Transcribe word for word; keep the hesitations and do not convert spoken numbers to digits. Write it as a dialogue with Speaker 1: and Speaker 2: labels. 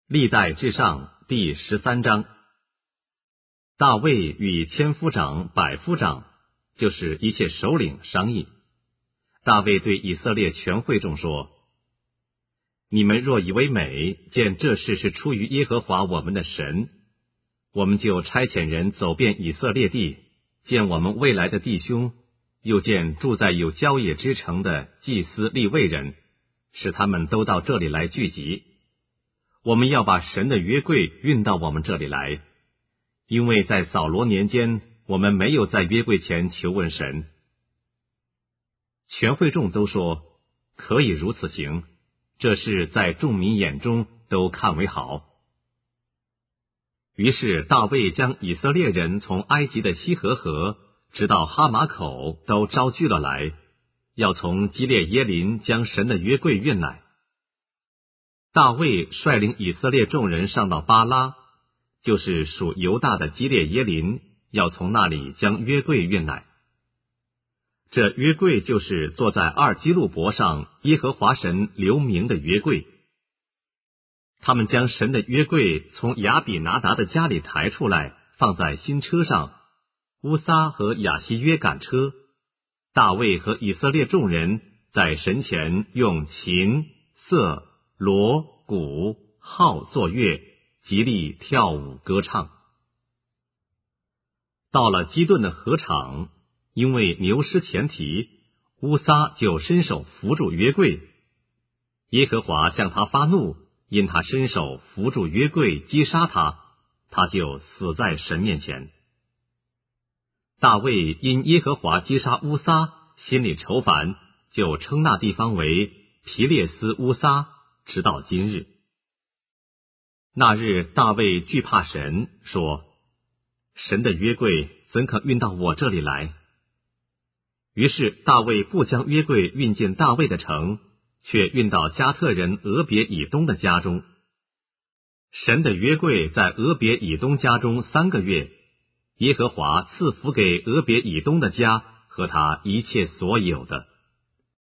Speaker 1: 历代志上第十三章。大卫与千夫长、百夫长，就是一切首领商议。大卫对以色列全会众说：你们若以为美，见这事是出于耶和华我们的神，我们就差遣人走遍以色列地，见我们未来的弟兄，又见住在有郊野之城的祭司利未人，使他们都到这里来聚集。我们要把神的约柜运到我们这里来，因为在扫罗年间，我们没有在约柜前求问神。全会众都说可以如此行，这事在众民眼中都看为好。于是大卫将以色列人从埃及的西河河直到哈马口都招聚了来，要从基列耶琳将神的约柜运来。大卫率领以色列众人上到巴拉，就是属犹大的基列耶琳，要从那里将约柜运来。这约柜就是坐在二基路伯上耶和华神留名的约柜。他们将神的约柜从亚比拿达的家里抬出来，放在新车上，乌撒和亚希约赶车。大卫和以色列众人在神前用琴、瑟、锣、鼓、号作乐，极力跳舞歌唱。到了基顿的禾场，因为牛失前蹄，乌撒就伸手扶住约柜。耶和华向他发怒，因他伸手扶住约柜击杀他，他就死在神面前。大卫因耶和华击杀乌撒，心里愁烦，就称那地方为皮列斯乌撒，直到今日。那日大卫惧怕神，说：神的约柜怎可运到我这里来？于是大卫不将约柜运进大卫的城，却运到加特人俄别以东的家中。神的约柜在俄别以东家中三个月，耶和华赐福给俄别以东的家和他一切所有的。